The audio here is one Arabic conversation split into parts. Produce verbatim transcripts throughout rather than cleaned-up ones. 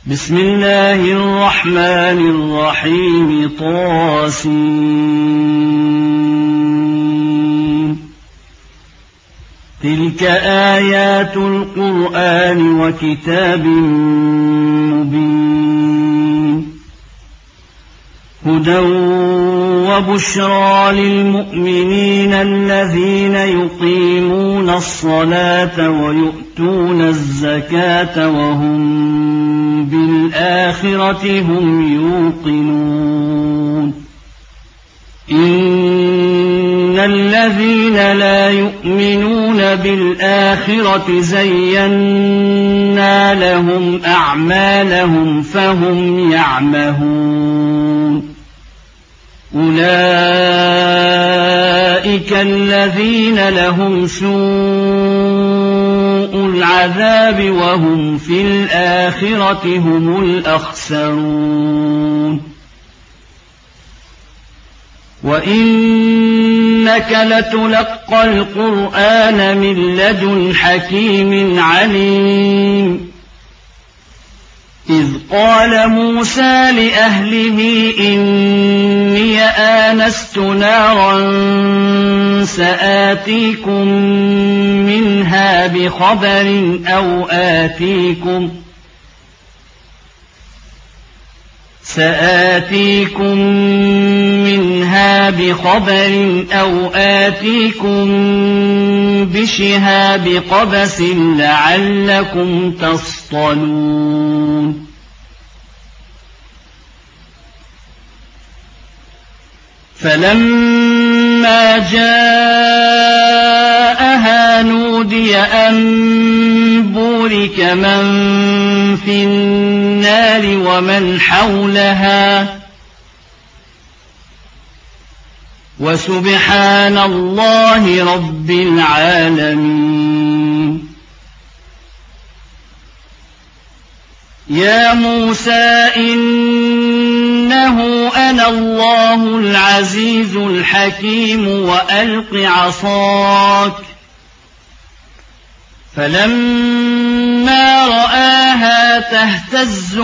بسم الله الرحمن الرحيم طاسين تلك آيات القرآن وكتاب مبين هدى وبشرى للمؤمنين الذين يقيمون الصلاة ويؤتون الزكاة وهم بالآخرة هم يوقنون إن الذين لا يؤمنون بالآخرة زينا لهم أعمالهم فهم يعمهون أولئك الذين لهم سوء العذاب وهم في الآخرة هم الأخسرون وإنك لتلقى القرآن من لدن حكيم عليم إذ قال موسى لأهله إني آنست نارا سآتيكم منها بخبر أو آتيكم سآتيكم منها بخبر أو آتيكم بشهاب قبس لعلكم تصطلون فلما جاءها نودي أن بورك من في النار ومن حولها وسبحان الله رب العالمين يا موسى إنه أنا الله العزيز الحكيم وألق عصاك فلما رآها تهتز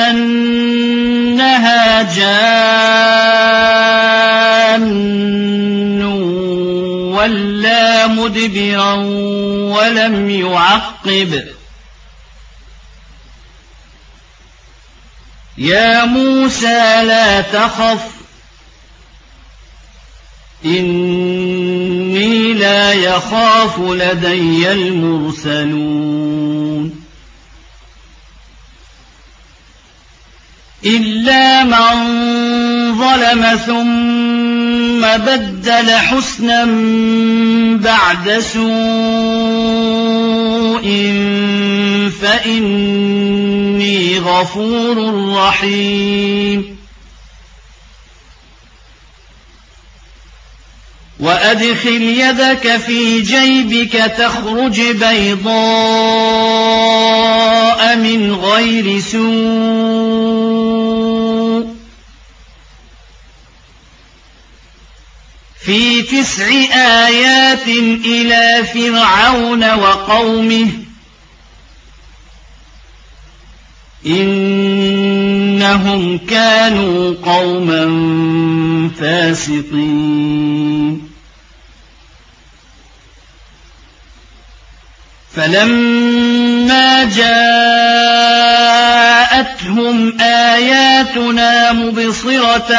كأنها جان ولا مدبرا ولم يعقب يا موسى لا تخف إني لا يخاف لدي المرسلون إلا من ظلم ثم بدل حسنا بعد سوء فإني غفور رحيم وأدخل يدك في جيبك تخرج بيضاء من غير سوء في تسع آيات إلى فرعون وقومه إنهم كانوا قوما فاسقين فلما جاءتهم آياتنا مبصرة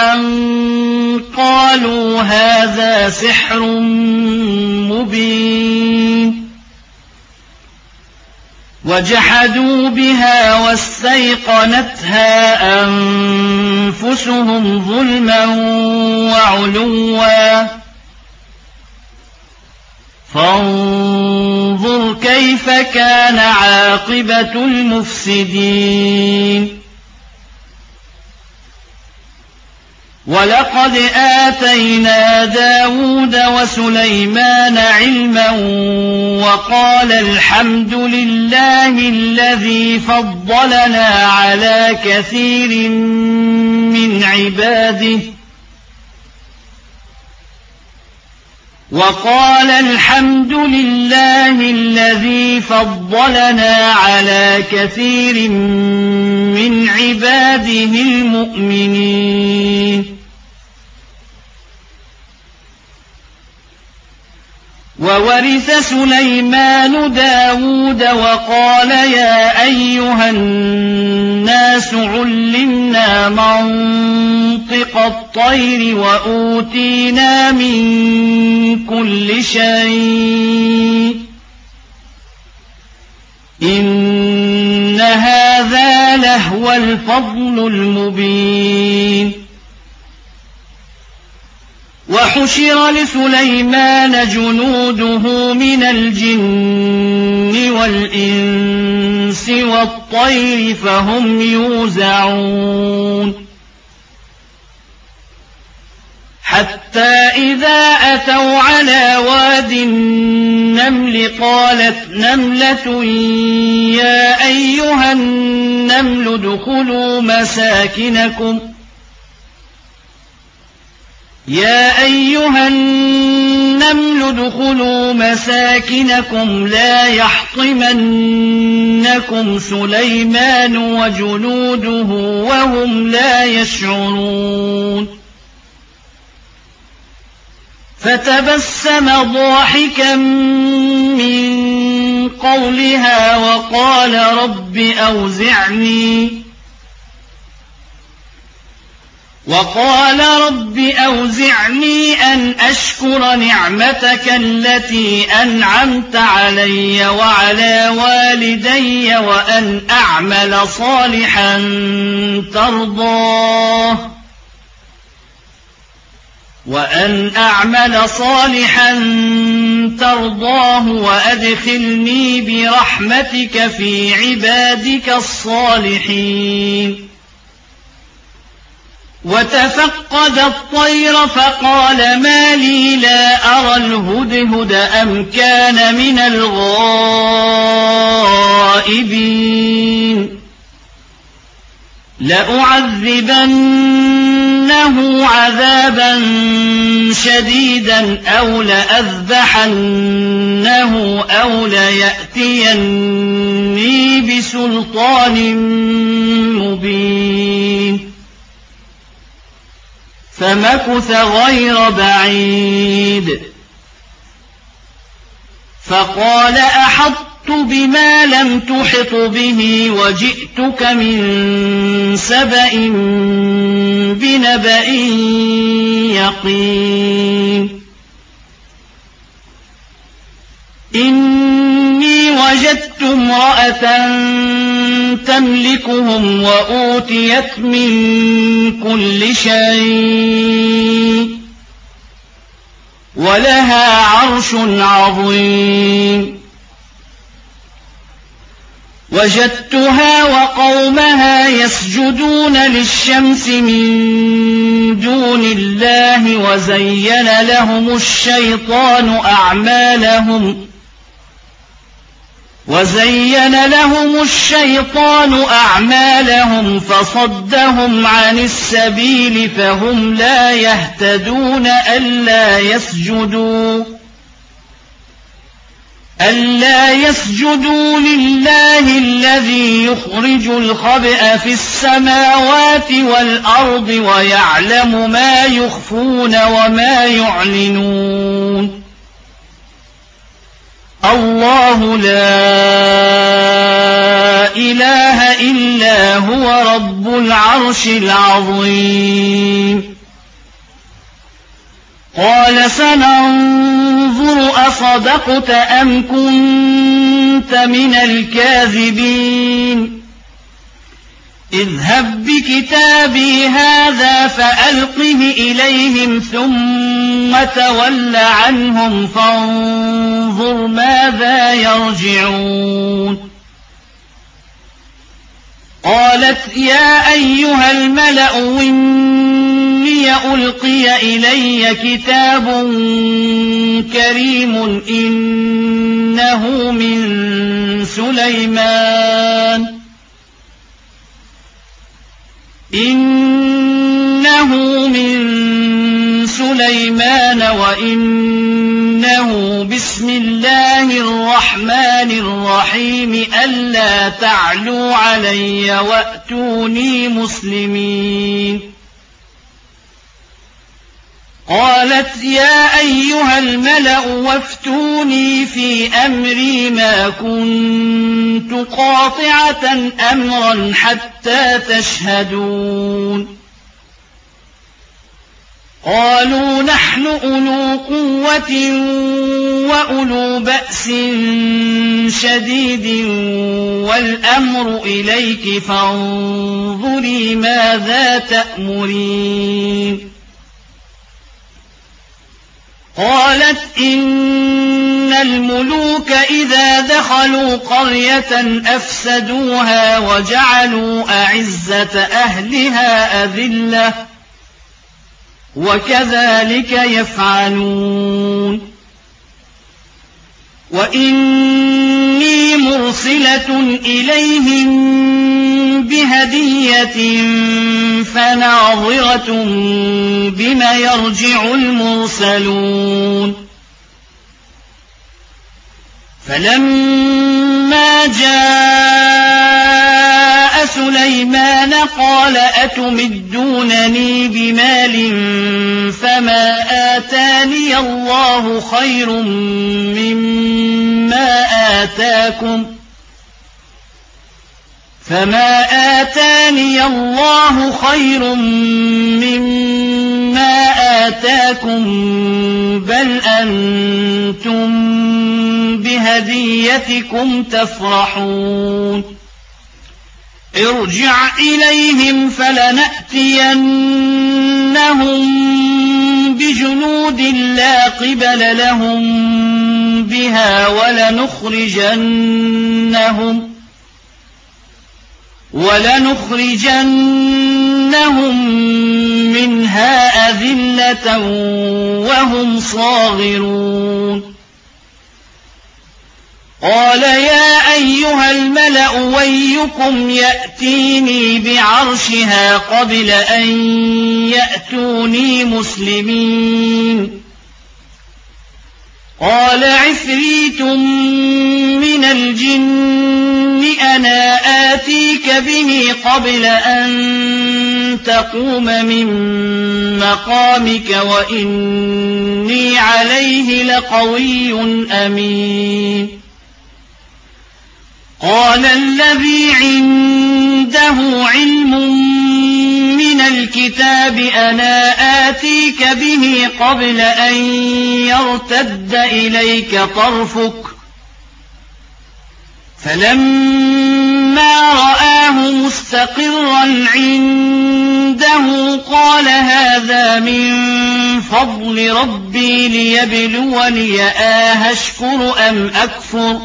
قالوا هذا سحر مبين وجحدوا بها واستيقنتها أنفسهم ظلما وعلوا فانظر كيف كان عاقبة المفسدين ولقد آتينا داود وسليمان علما وقال الحمد لله الذي فضلنا على كثير من عباده وقال الحمد لله الذي فضلنا على كثير من عباده المؤمنين. وورث سليمان داود وقال يا أيها الناس علمنا منطق الطير وأوتينا من كل شيء إن هذا لهو الفضل المبين. وحشر لسليمان جنوده من الجن والإنس والطير فهم يوزعون حتى إذا أتوا على واد النمل قالت نملة يا أيها النمل ادخلوا مساكنكم يا أيها النمل ادخلوا مساكنكم لا يحطمنكم سليمان وجنوده وهم لا يشعرون. فتبسم ضاحكا من قولها وقال رب أوزعني وقال رب أوزعني أن أشكر نعمتك التي أنعمت علي وعلى والدي وأن أعمل صالحا ترضاه وأن أعمل صالحا ترضاه وأدخلني برحمتك في عبادك الصالحين. وتفقد الطير فقال ما لي لا أرى الهدهد أم كان من الغائبين لأعذبنه عذابا شديدا أو لأذبحنه أو ليأتيني بسلطان مبين. فمكث غير بعيد فقال أحطت بما لم تحط به وجئتك من سبأ بنبأ يقين. إني وجدت امرأة تملكهم وأوتيت من كل شيء ولها عرش عظيم. وجدتها وقومها يسجدون للشمس من دون الله وزين لهم الشيطان أعمالهم وزين لهم الشيطان أعمالهم فصدهم عن السبيل فهم لا يهتدون ألا يسجدوا ألا يسجدوا لله الذي يخرج الخبأ في السماوات والأرض ويعلم ما يخفون وما يعلنون. الله لا إله إلا هو رب العرش العظيم. قال سننظر أصدقت أم كنت من الكاذبين اذهب بكتابي هذا فألقه إليهم ثم تول عنهم فانظر ماذا يرجعون. قالت يا أيها الملأ إني ألقي إلي كتاب كريم إنه من سليمان إنه من سليمان وإنه له بسم الله الرحمن الرحيم ألا تعلوا علي وأتوني مسلمين. قالت يا أيها الملأ وافتوني في أمري ما كنت قاطعة أمرا حتى تشهدون. قالوا نحن أولو قوة وأولو بأس شديد والأمر إليك فانظري ماذا تأمرين. قالت إن الملوك إذا دخلوا قرية أفسدوها وجعلوا أعزة أهلها أذلة وكذلك يفعلون. وإني مرسلة إليهم بهدية فناظرة بم يرجع المرسلون. فلما جاء سليمان قال أتمدونني بمال فما آتاني الله خير مما آتاكم فما آتاني الله خير مما آتاكم بل أنتم بهديتكم تفرحون. ارجع إليهم فلنأتينهم بجنود لا قبل لهم بها ولنخرجنهم ولنخرجنهم منها أذلة وهم صاغرون. قال يا أيها الملأ ويكم يأتيني بعرشها قبل أن يأتوني مسلمين. قال عفريت من الجن أنا آتيك به قبل أن تقوم من مقامك وإني عليه لقوي أمين. قال الذي عنده علم من الكتاب أنا آتيك به قبل أن يرتد إليك طرفك فلما رآه مستقرا عنده قال هذا من فضل ربي ليبلوني أشكر أم أكفر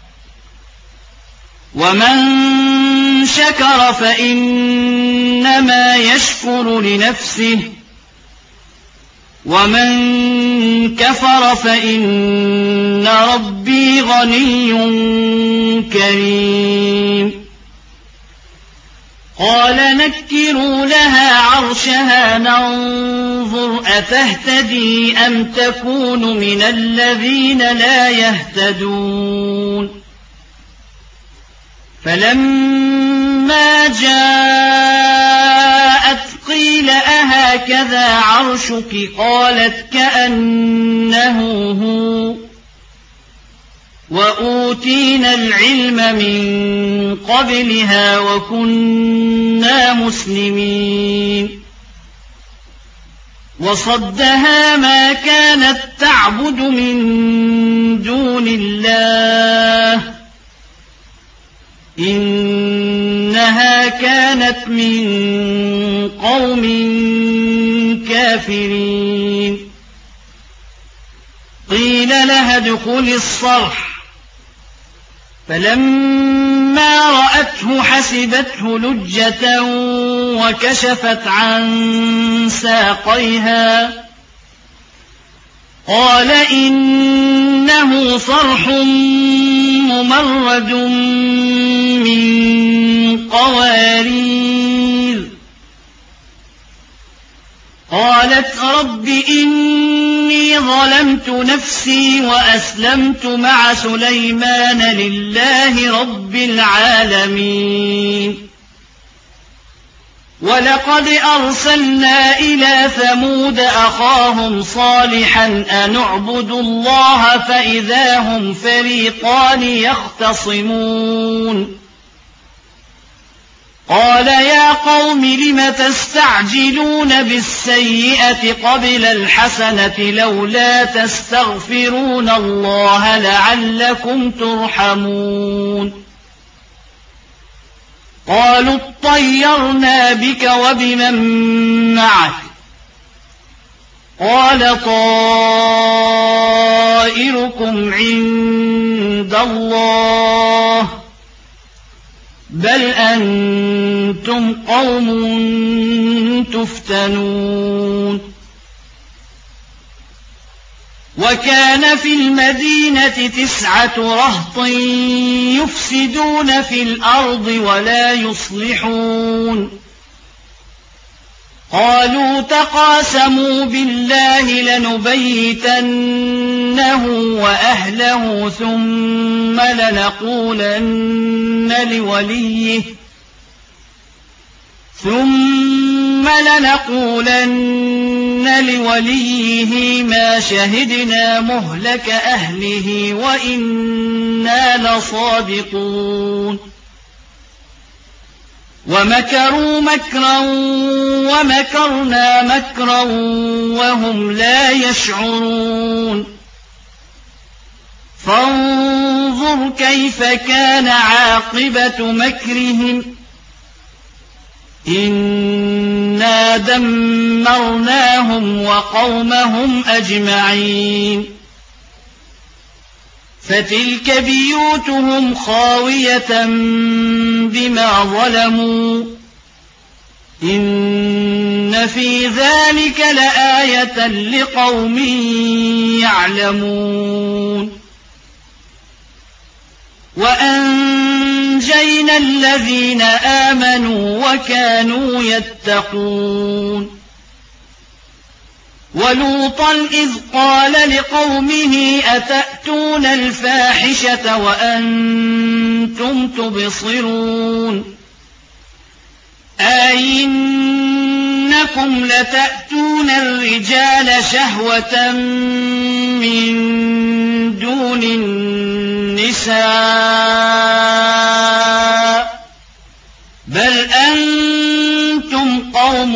ومن شكر فإنما يشكر لنفسه ومن كفر فإن ربي غني كريم. قال نكروا لها عرشها ننظر أتهتدي أم تكون من الذين لا يهتدون. فلما جاءت قيل أهكذا عرشك قالت كأنه هو وأوتينا العلم من قبلها وكنا مسلمين. وصدها ما كانت تعبد من دون الله إنها كانت من قوم كافرين. قيل لها ادخل الصرح فلما رأته حسبته لجة وكشفت عن ساقيها قال إنه صرح ممرد من قوارير. قالت رب إني ظلمت وجهت نفسي وأسلمت مع سليمان لله رب العالمين ولقد أرسلنا إلى ثمود أخاهم صالحا أن اعبدوا الله فإذا هم فريقان يختصمون قال يا قوم لم تستعجلون بالسيئة قبل الحسنة لولا تستغفرون الله لعلكم ترحمون قالوا اطيرنا بك وبمن معك قال طائركم عند الله بل أنتم قوم تفتنون وكان في المدينة تسعة رهط يفسدون في الأرض ولا يصلحون قالوا تقاسموا بالله لنبيتنه وأهله ثم لنقولن لوليه ثم لنقولن لوليه ما شهدنا مهلك أهله وإنا لصادقون ومكروا مكرا ومكرنا مكرا وهم لا يشعرون فانظر كيف كان عاقبة مكرهم إنا دمرناهم وقومهم أجمعين فتلك بيوتهم خاوية بما ظلموا إن في ذلك لآية لقوم يعلمون وأنجينا الذين آمنوا وكانوا يتقون ولوطا إذ قال لقومه أتأتون الفاحشة وأنتم تبصرون أئنكم لتأتون الرجال شهوة من دون النساء بل أنتم قوم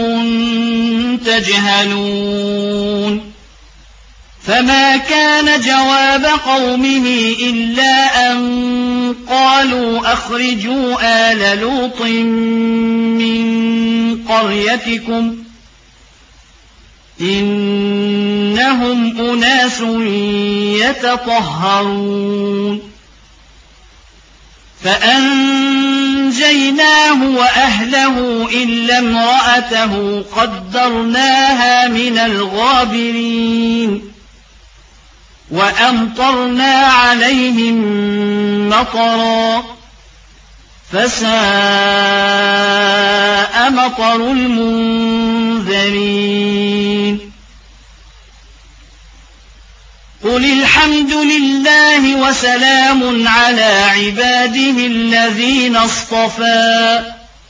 تجهلون فما كان جواب قومه إلا أن قالوا أخرجوا آل لوط من قريتكم إنهم أناس يتطهرون فأنجيناه وأهله إلا امرأته قدرناها من الغابرين وأمطرنا عليهم مطرا فساء مطر المنذرين قل الحمد لله وسلام على عباده الذين اصطفى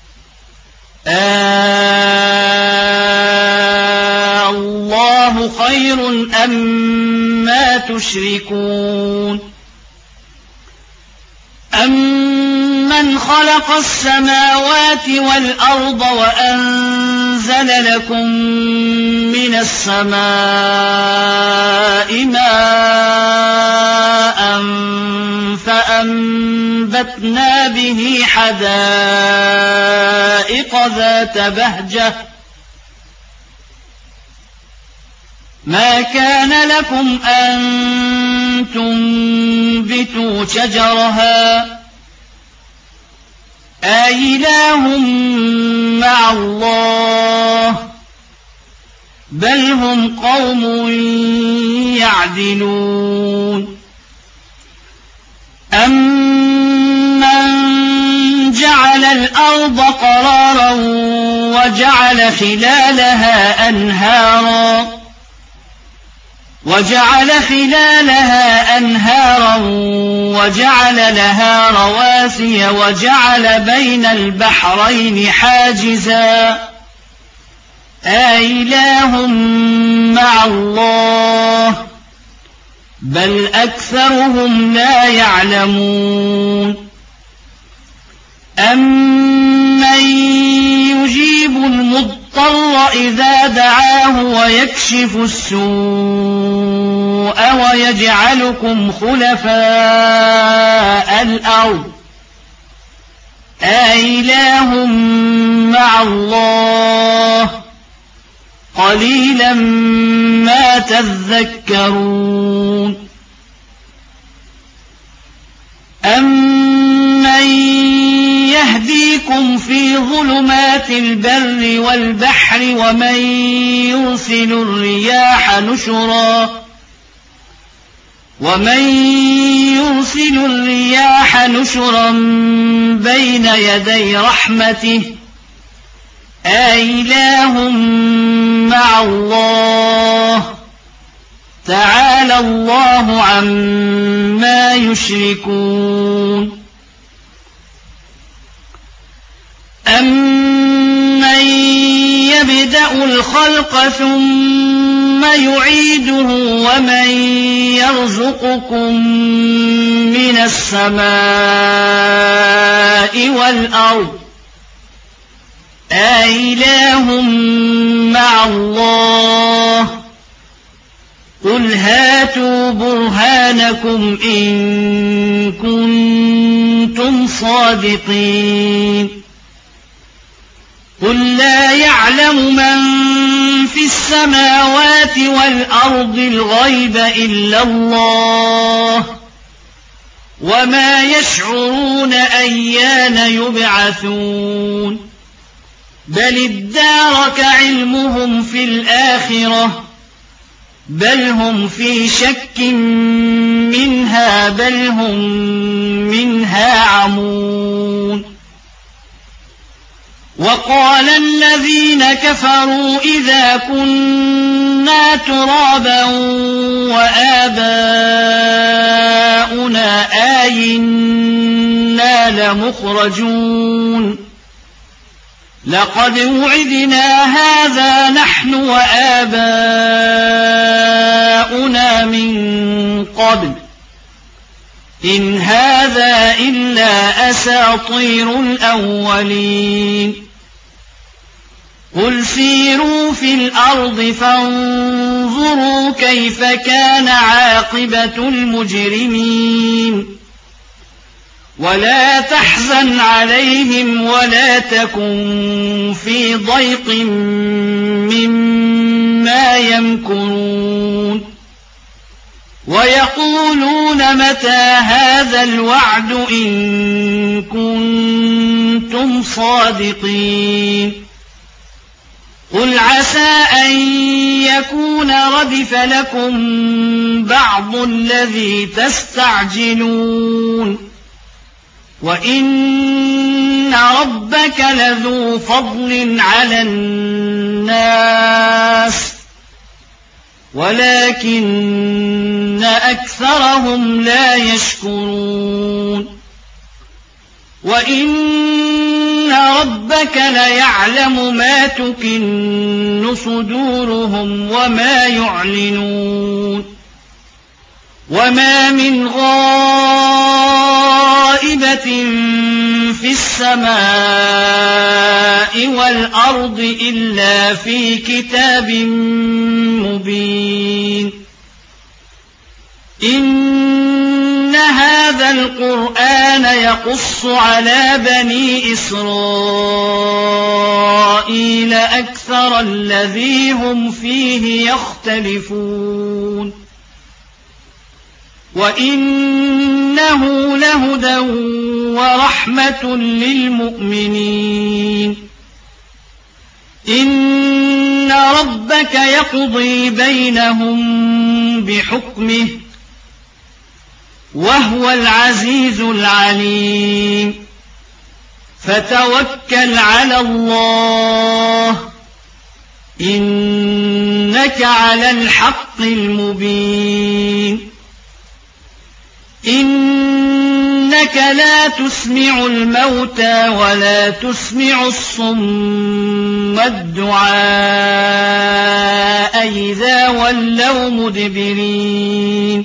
آه الله خير أما تشركون أمن خلق السماوات والأرض وأنزل لكم من السماء ماء فأنبتنا به حدائق ذات بهجة ما كان لكم أن تنبتوا شجرها أإله مع الله بل هم قوم يعدلون أمن جعل الأرض قرارا وجعل خلالها أنهارا وجعل خلالها أنهارا وجعل لها رواسي وجعل بين البحرين حاجزا أإله مع الله بل أكثرهم لا يعلمون أمن يجيب المضطر إذا دعاه ويكشف السوء ويجعلكم خلفاء الأرض أإله مع الله قليلا ما تذكرون أمن يهديكم في ظلمات البر والبحر ومن يرسل الرياح نشرا ومن يرسل الرياح نشرا بين يدي رحمته أإله مع الله تعالى الله عما يشركون أمن يبدأ الخلق ثم يعيده ومن يرزقكم من السماء والأرض أإله مع الله قل هاتوا برهانكم إن كنتم صادقين قل لا يعلم من في السماوات والأرض الغيب إلا الله وما يشعرون أيان يبعثون بل ادارك علمهم في الآخرة بل هم في شك منها بل هم منها عمون وقال الذين كفروا إذا كنا ترابا وآباؤنا آئنا لمخرجون لقد وعدنا هذا نحن وآباؤنا من قبل إن هذا إلا أساطير الأولين قل سيروا في الأرض فانظروا كيف كان عاقبة المجرمين ولا تحزن عليهم ولا تكن في ضيق مما يمكرون ويقولون متى هذا الوعد إن كنتم صادقين قل عسى أن يكون ردف لكم بعض الذي تستعجلون وإن ربك لذو فضل على الناس ولكن أكثرهم لا يشكرون وإن ربك ليعلم ما تكن صدورهم وما يعلنون وما من غائبة في السماء والأرض إلا في كتاب مبين إن هذا القرآن يقص على بني إسرائيل أكثر الذي هم فيه يختلفون وإنه لهدى ورحمة للمؤمنين إن ربك يقضي بينهم بحكمه وهو العزيز العليم فتوكل على الله إن إنك على الحق المبين إنك لا تسمع الموتى ولا تسمع الصم الدعاء إذا ولوا مدبرين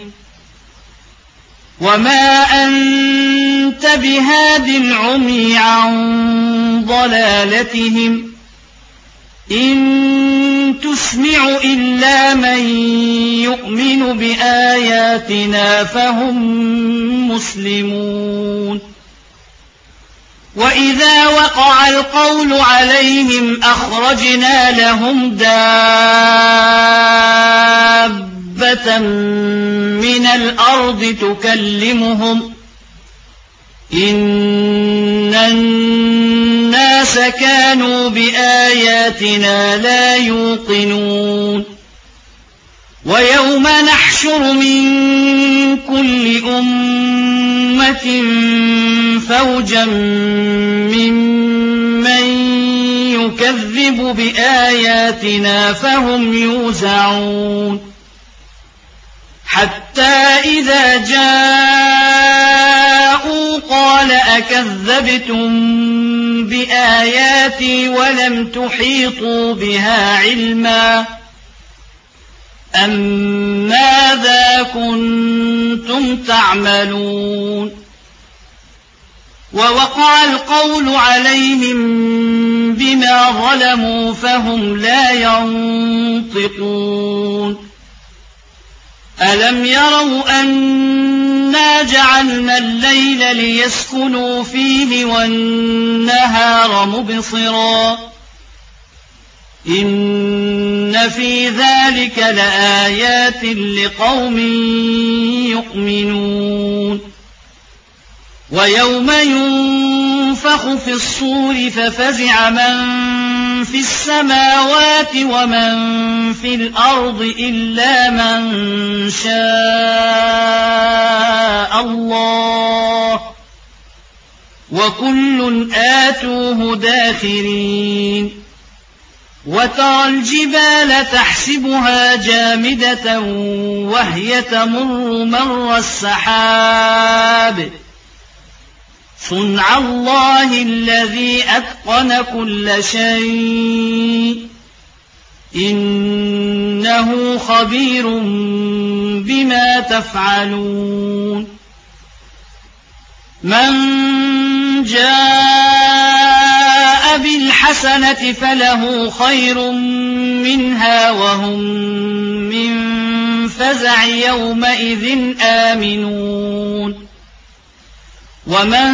وما أنت بهاد العمي عن ضلالتهم إن تسمع إلا من يؤمن بآياتنا فهم مسلمون وإذا وقع القول عليهم أخرجنا لهم دابة من الأرض تكلمهم إن الناس كانوا بآياتنا لا يوقنون ويوم نحشر من كل أمة فوجا ممن يكذب بآياتنا فهم يوزعون حتى إذا جاءوا قال أكذبتم بآياتي ولم تحيطوا بها علما أم ماذا كنتم تعملون ووقع القول عليهم بما ظلموا فهم لا ينطقون ألم يروا أنا جعلنا الليل ليسكنوا فيه والنهار مبصرا إن في ذلك لآيات لقوم يؤمنون ويوم ينفخ في الصور ففزع من في السماوات ومن في الأرض إلا من شاء الله وكل آتوه داخرين وترى الجبال تحسبها جامدة وهي تمر مر السحاب صنع الله الذي أتقن كل شيء إنه خبير بما تفعلون من جاء بالحسنة فله خير منها وهم من فزع يومئذ آمنون ومن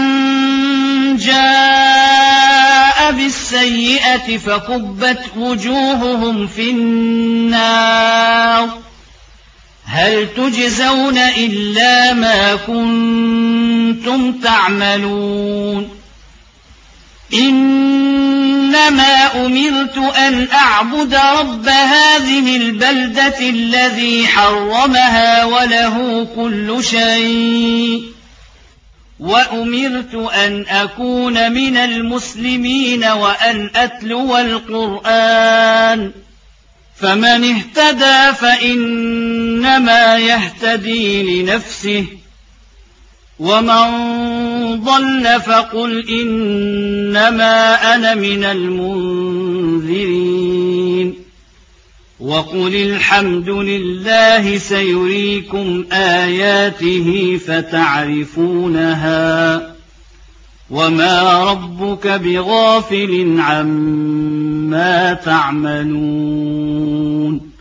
جاء بالسيئة فكبت وجوههم في النار هل تجزون إلا ما كنتم تعملون إنما أمرت أن أعبد رب هذه البلدة الذي حرمها وله كل شيء وأمرت أن أكون من المسلمين وأن أتلو القرآن فمن اهتدى فإنما يهتدي لنفسه ومن ضل فقل إنما أنا من المنذرين وقل الحمد لله سيريكم آياته فتعرفونها وما ربك بغافل عما تعملون